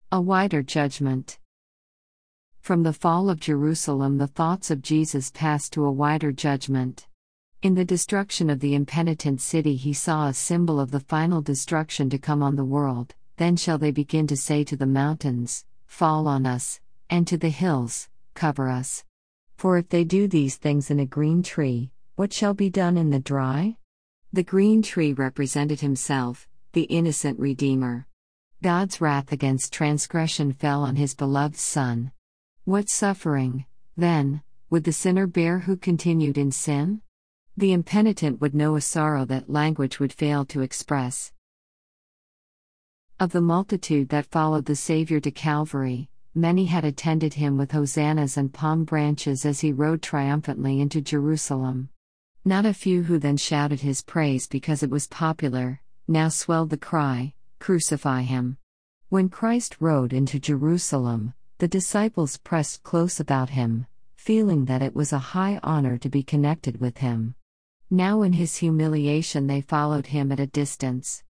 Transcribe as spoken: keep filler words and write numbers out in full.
A wider judgment. From the fall of Jerusalem, the thoughts of Jesus passed to a wider judgment. In the destruction of the impenitent city, he saw a symbol of the final destruction to come on the world. Then shall they begin to say to the mountains, "Fall on us," and to the hills, "Cover us." For if they do these things in a green tree, what shall be done in the dry? The green tree represented himself, the innocent Redeemer. God's wrath against transgression fell on his beloved Son. What suffering, then, would the sinner bear who continued in sin? The impenitent would know a sorrow that language would fail to express. Of the multitude that followed the Savior to Calvary, many had attended him with hosannas and palm branches as he rode triumphantly into Jerusalem. Not a few who then shouted his praise because it was popular, now swelled the cry, "Crucify him." When Christ rode into Jerusalem, the disciples pressed close about him, feeling that it was a high honor to be connected with him. Now in his humiliation they followed him at a distance.